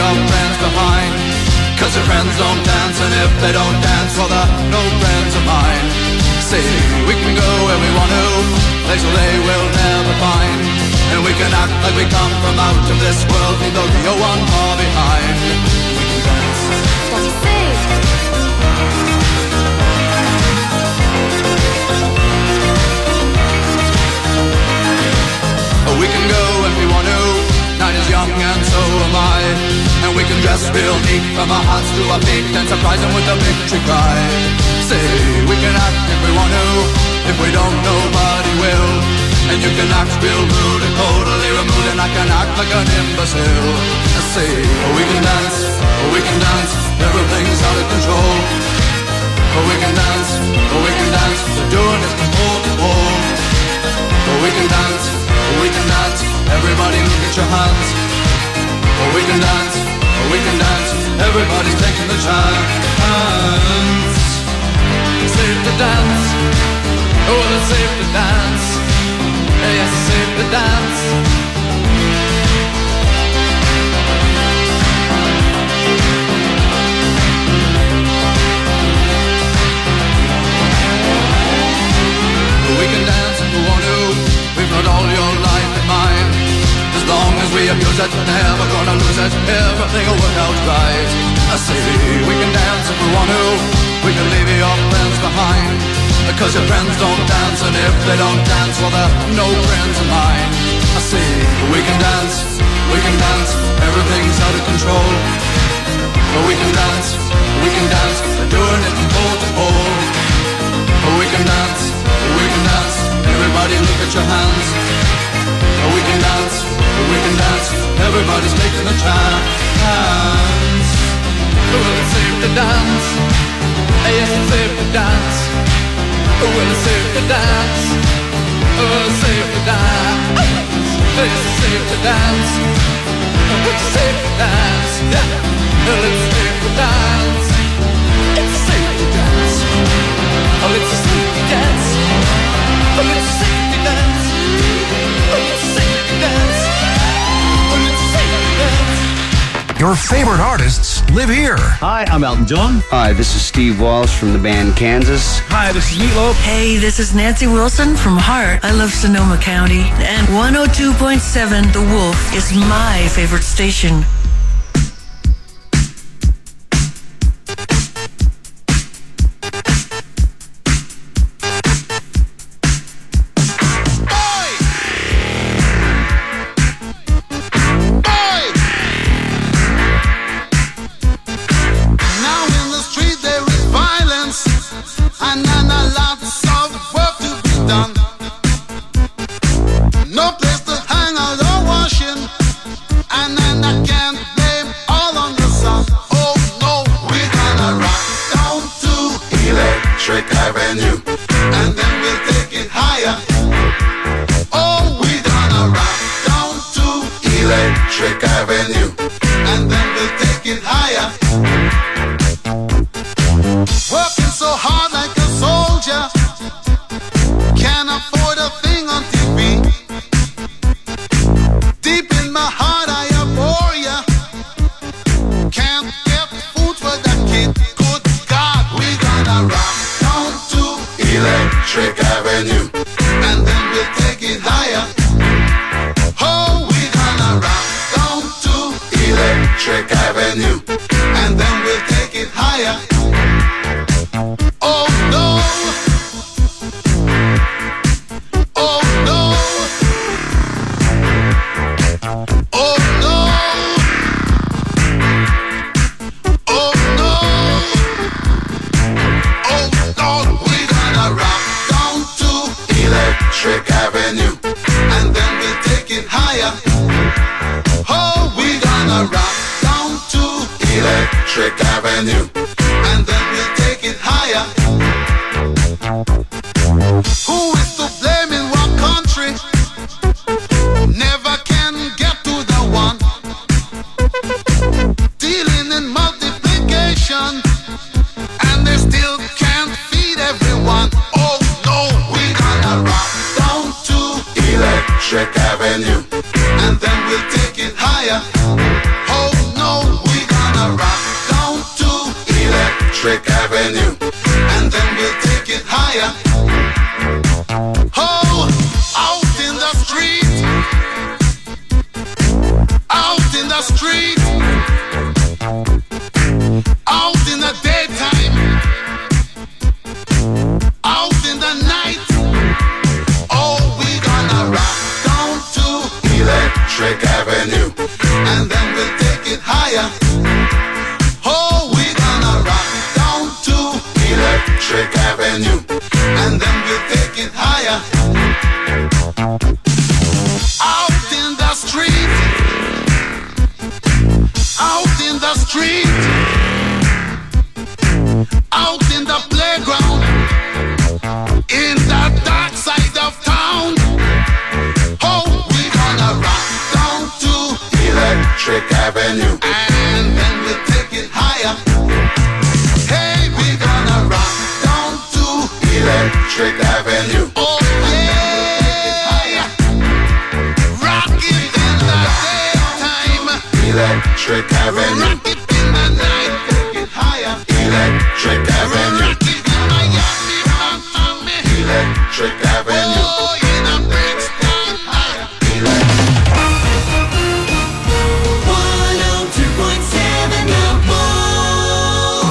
your friends behind. Cause your friends don't dance, and if they don't dance, well they're no friends of mine. See, we can go where we want to, places they will never find. And we can act like we come from out of this world, leave the real one far behind. We can dance. Daddy save. We can go if we want to, night is young and so am I. And we can dress real neat from our hearts to our feet and surprise them with a victory cry. Say, we can act if we want to, if we don't nobody will. And you can act real rude and totally removed, and I can act like an imbecile. Say, we can dance, everything's out of control. We can dance, we're doing it from pole to pole. We can dance, everybody look at your hands. We can dance, everybody's taking the chance. Safe to dance, oh it's safe to dance. Yes, it's safe to dance. We can dance if we want to, we've got all your life in mind. As long as we abuse it, never gonna lose it, everything will work out right. I say, we can dance if we want to, we can leave your friends behind. Cause your friends don't dance, and if they don't dance, well they're no friends of mine. I say, we can dance, everything's out of control. We can dance, we're doing it from pole to pole. We can dance, everybody look at your hands. We can dance, everybody's making a chance. Well, it's safe to dance, yes, it's safe to dance. Well, it's safe to dance, oh, it's safe to dance. It's safe to dance, it's safe to dance. Well, it's safe to dance, it's safe to dance. Oh, it's a safety dance. Oh, it's a safety dance. Oh, it's a safety dance. Oh, it's a safety dance. Your favorite artists live here. Hi, I'm Elton John. Hi, this is Steve Walsh from the band Kansas. Hi, this is Meatloaf. Hey, this is Nancy Wilson from Heart. I love Sonoma County. And 102.7 The Wolf is my favorite station. No place to hang out or washing, and then I can't Out in the street, out in the street, out in the playground, in the dark side of town. Oh, we gonna rock down to Electric Avenue, and then we'll take it higher. Hey, we gonna rock down to Electric Avenue. Oh yeah, rock it in the daytime, Electric Avenue. Rock it in the night, take it higher, Electric Avenue. Rock it in Miami, Miami, Electric Avenue. Oh, in the Brixton, higher, Electric. 102.7 The Wolf.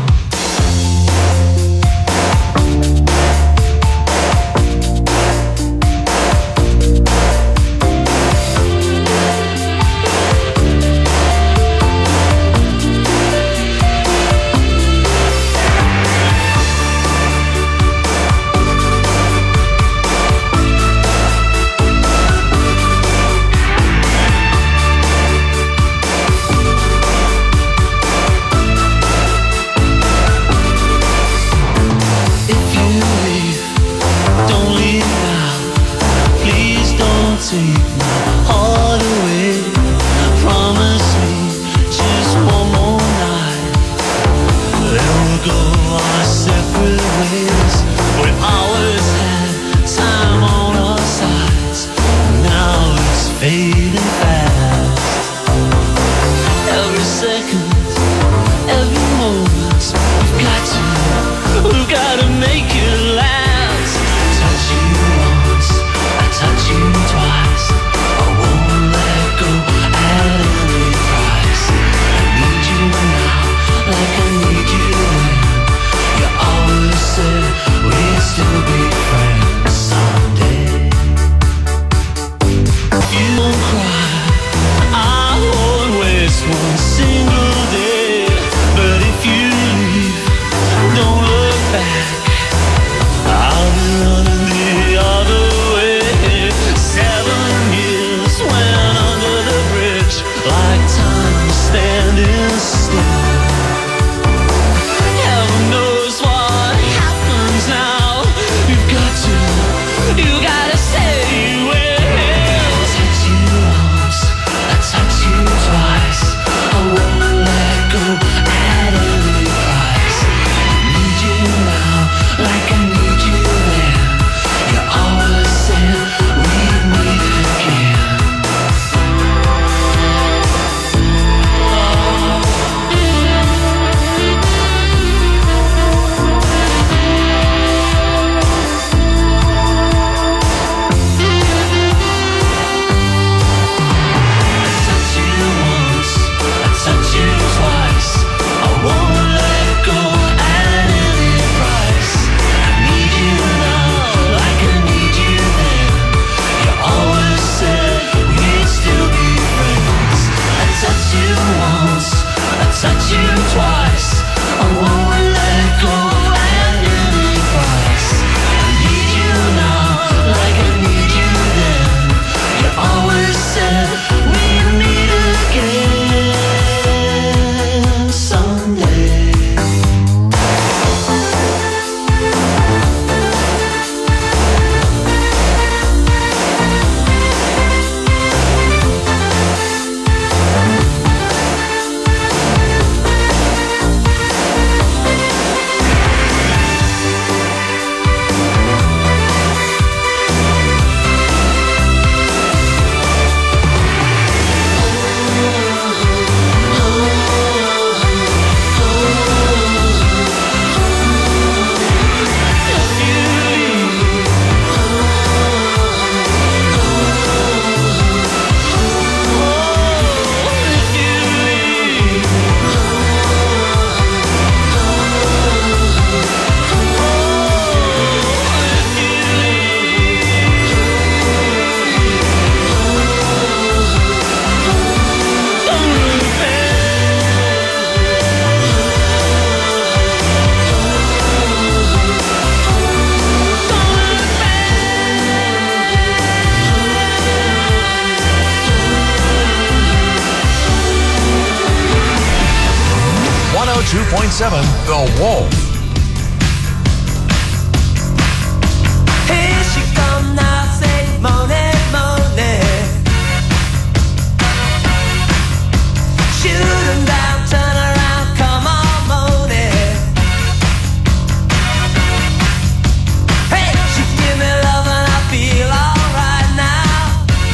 If you leave, don't leave now. Please don't take my heart away. Promise me just one more night. Then we'll go our separate ways. We always had time on our sides. Now it's fading fast. Every second, every moment, we've got to make it last. Touch you once, I touch you twice. I won't let go at any price. I need you now, like I need you then. You always said we'd still be friends someday. You won't cry 102.7 The Wolf. Here she come now, say money, money. Shoot 'em down, turn around, come on, money. Hey, she give me love and I feel alright now.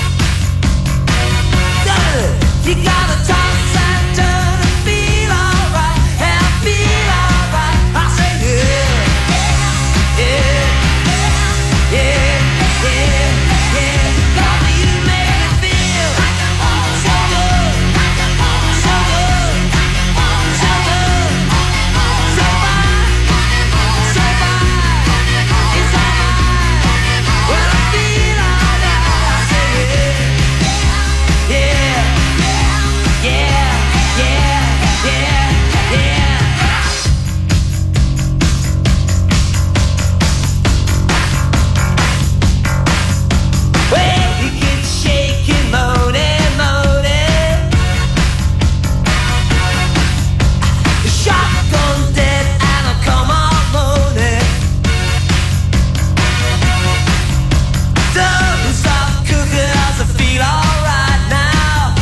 You gotta toss and turn and feel alright, and feel alright. I say yeah, yeah, yeah, yeah, yeah. Cause you make me feel so good, so good, so good, so fine, so fine. It's alright when I feel alright. I say yeah, yeah. Yeah, yeah, yeah, yeah. Well, you get shaking, moaning, moaning. The shotgun dead and I'll come on moaning. Don't stop cooking as I feel alright now.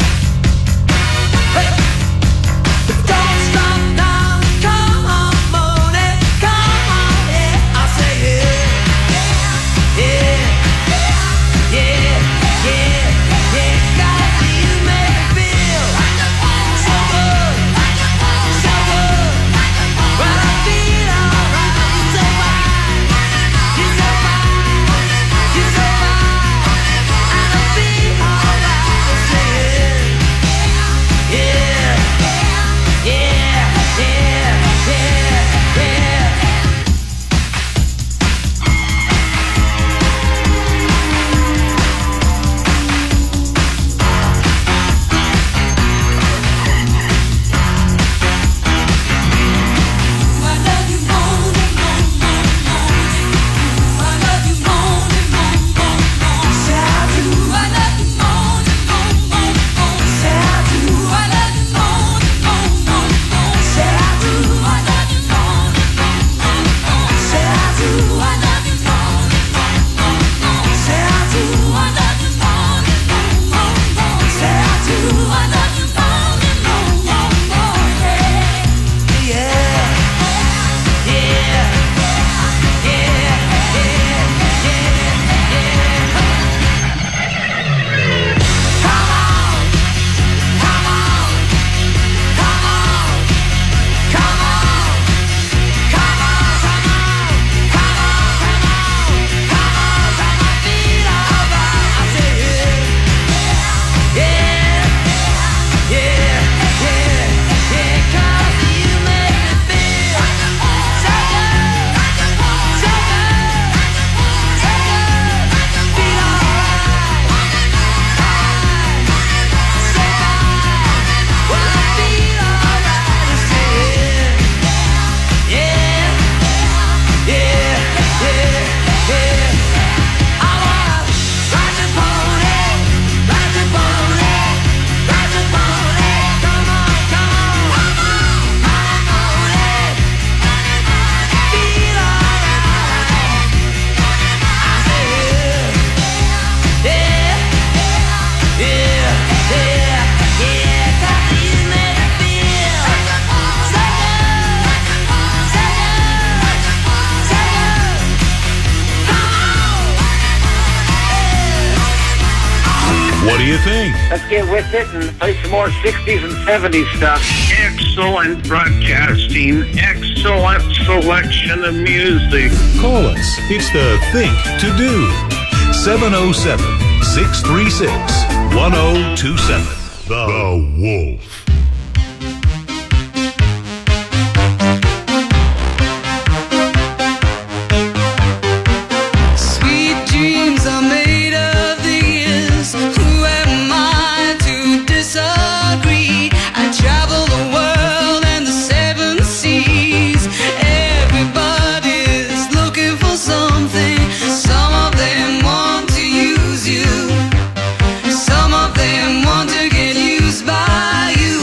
Hey, but don't stop now. Come on, moaning, come on, yeah. I say yeah, yeah, yeah, yeah, yeah. God, you make me feel so good, so good. When I feel alright, you're so fine, you're so fine, you're so fine. And I feel alright. I say yeah, yeah, yeah, yeah, yeah, yeah. I love you moaning, moaning, moaning. I love you moaning, moaning, moaning. Say I do. I love you moaning, moaning, moaning. Say I do. I love you moaning, moaning, moaning. Say I do. I love you moaning, moaning, moaning. Say I do. I love you moaning, moaning, moaning. Say I do. I love you moaning, moaning, moaning. Say I do. I love you moaning, moaning, moaning. Yeah. What do you think? Let's get with it and play some more 60s and 70s stuff. Excellent broadcasting. Excellent selection of music. Call us. It's the Think to Do. 707-636-1027. The Wolf. Sweet dreams are made of these. Who am I to disagree? I travel the world and the seven seas. Everybody's looking for something. Some of them want to use you. Some of them want to get used by you.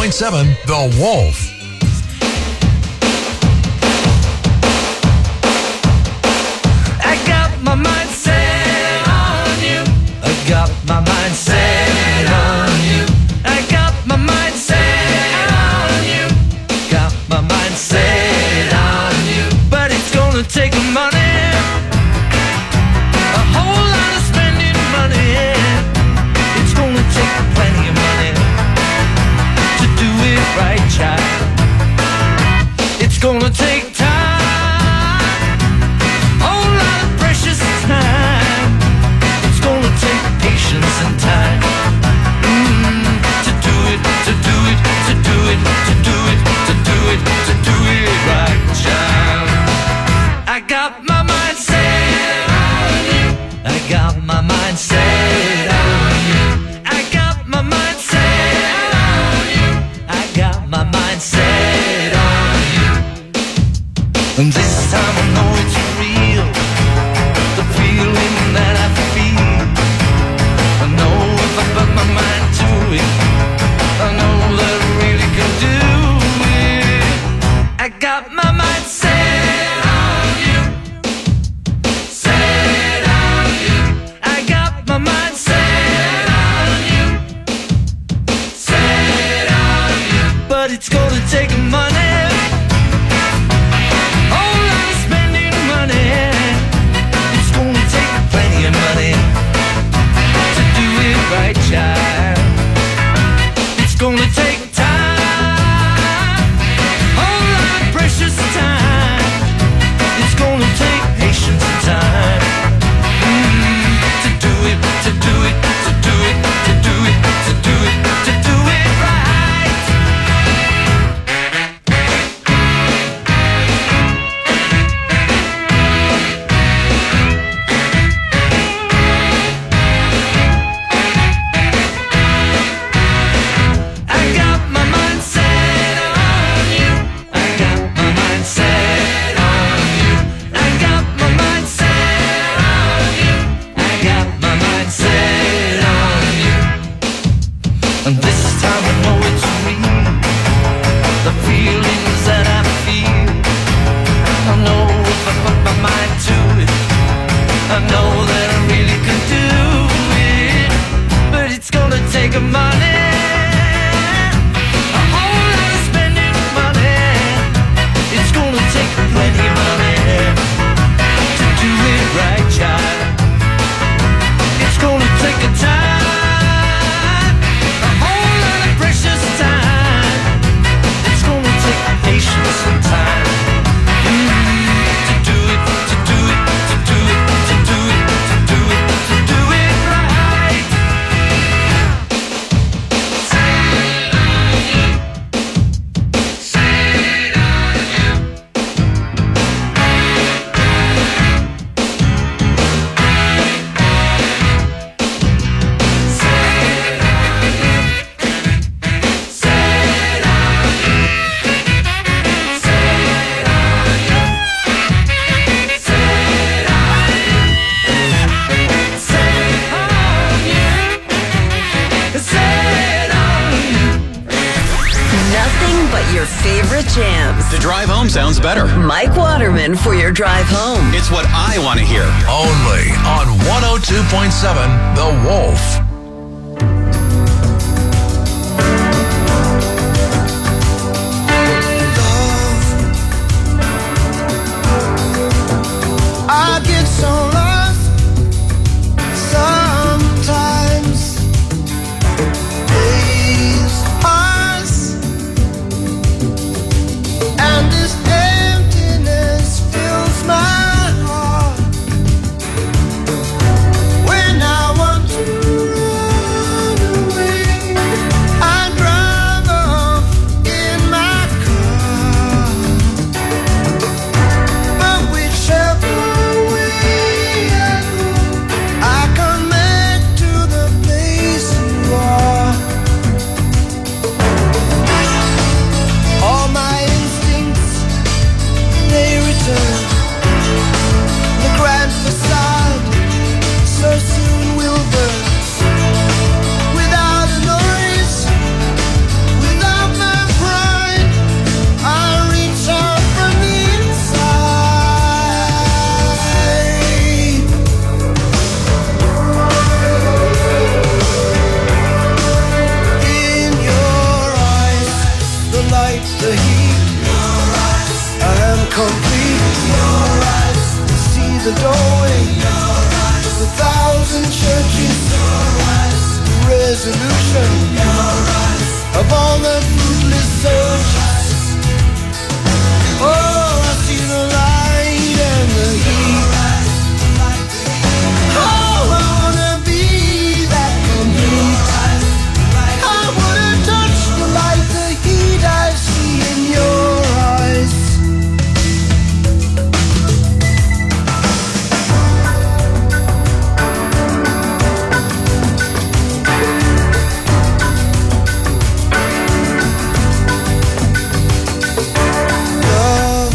102.7 The Wolf. I got my mind set on you. I got my mind set on you. I got my mind set on you. Got my mind set on you. But it's gonna take money, a whole lot of spending money. It's gonna take plenty of money to do it right, child. It's gonna take time, whole lot of precious time. It's gonna take patience and time to do it, to do it, to do it, to do it, to do it, to do it right, child. I got my mind set on you. I got my mind set on you. I got my mind set on you. I got my mind set on you. And this time I know it's real, the feeling that I feel. I know if I put my mind to it, I know that I really can do it. I got my mind set on you, set on you. I got my mind set on you, set on you. But it's gonna take money, whole lot of spending money. It's gonna take plenty of money to do it right, child. It's gonna take time, whole lot of precious time. It's gonna take patience and time to do it, to do it, to do it, to do it, to do it, to do it right. I got my mind set on you. I got my mind set on you. I got my mind set on you. I got my mind set on you. And this time I know it's real, the feelings that I feel. I know if I put my mind to it, I know that I really can do it. But it's gonna take money, a whole lot of spending money. It's gonna take plenty of money to do it right, child. It's gonna take a time, a whole lot of precious time. It's gonna take patience and time to do it, to do it, to do it, to do it, to do it, to do it right. Nothing but your favorite jams. The drive home sounds better. Mike Waterman for your drive home. It's what I want to hear. Only on 102.7 The Wolf. I get so lost sometimes. Days pass and this emptiness fills my heart. When I want to the heat. I am complete. See the doorway. The thousand churches. Resolution of all the fruitless searches. Oh, I see the light and the heat. Oh, I wanna be that complete. I wanna touch the light, the heat I see in your eyes. Love,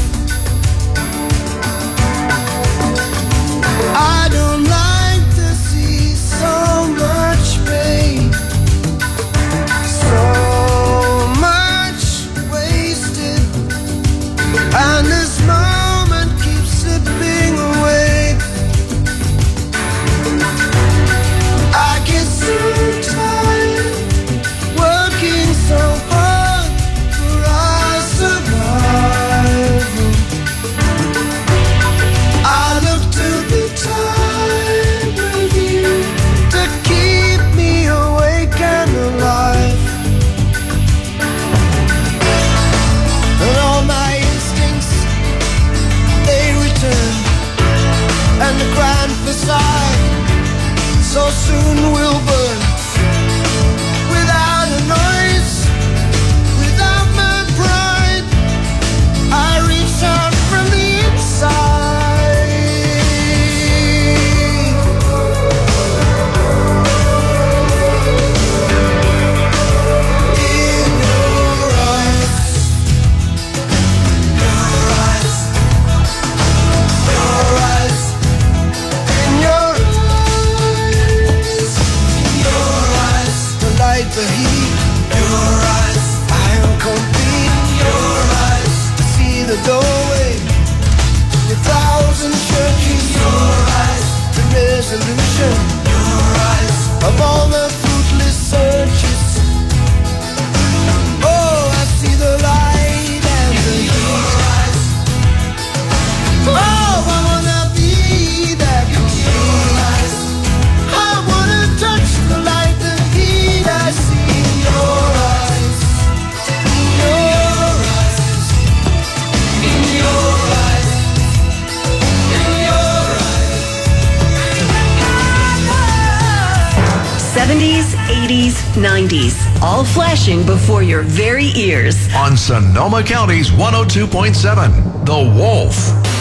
I don't like to see so much pain, so much wasted, and this moment keeps slipping away. I get so tired working so hard for our survival. I look to the time with you to keep me awake and alive. And all my instincts, they return, and the grand facade so soon will burn. Without a noise, without my pride, I reach out from the inside. In your eyes, your eyes, your eyes, in your eyes, your eyes, the light, the heat, your eyes, I am complete, your eyes, see the doorway, the thousand churches, your eyes, the resolution, your eyes, of all the fruitless searches. Oh, I see the light and the heat. Oh, I wanna be that complete. I wanna touch the light, the heat I see in your eyes. In your eyes. In your eyes. In your eyes. 70s, 80s, 90s, all flashing before your very ears. On Sonoma County's 102.7, The Wolf.